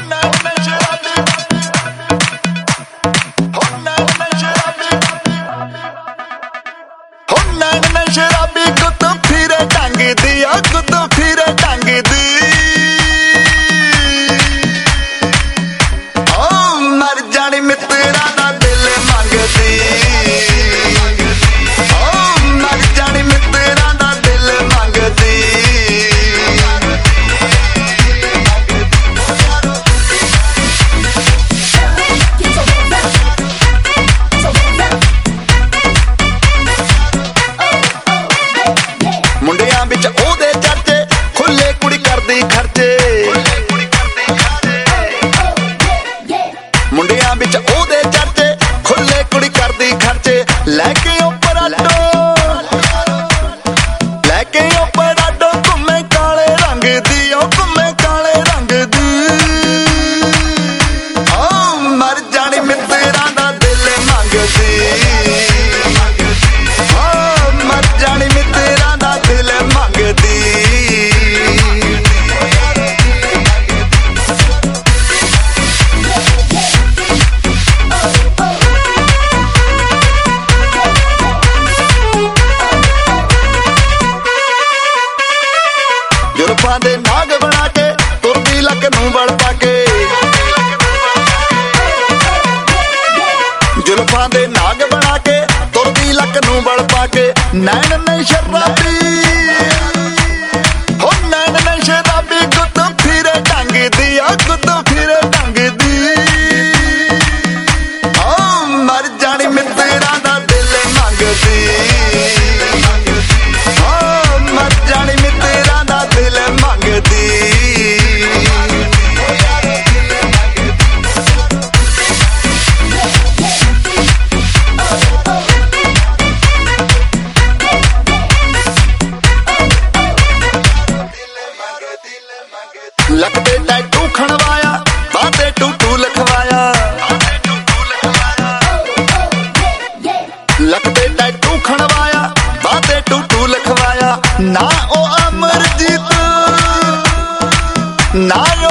शराबी गुत फिरे ढंग दी गुत फिरे ढंग दी मर जानी मित्रा दा दिल मंगदी मर जानी मित्रा दा दिल मंगदी मुंडियां बिच ओदे चर्चे खुले कुड़ी करदी खर्चे मुंडियां बिच ओदे चर्चे खुले कुड़ी करदी खर्चे लैके उपराडो घुमे काले रंग दी घुमे काले रंग दी मर जानी मित्रा दा दिल मंगदी मर जानी मित्रा दा दिल मंगदी जुल्फां दे नाग बना के तुरदी लक नूं वल पा के जुल्फां दे नाग बना के तुरदी लक नूं वल पा के नैन नहीं शराबी हो नैन नहीं शराबी गुत फिरे ढंग दी गुत फिरे ढंग दी मर जानी मित्रा दा दिल मंगदी मर जानी मित्रा दा दिल मंगदी लक पे टैटू खणवाया बाते टूटू लिखवाया लक पे टैटू खणवाया बाते टूटू लिखवाया ना ओ अमरजीत ना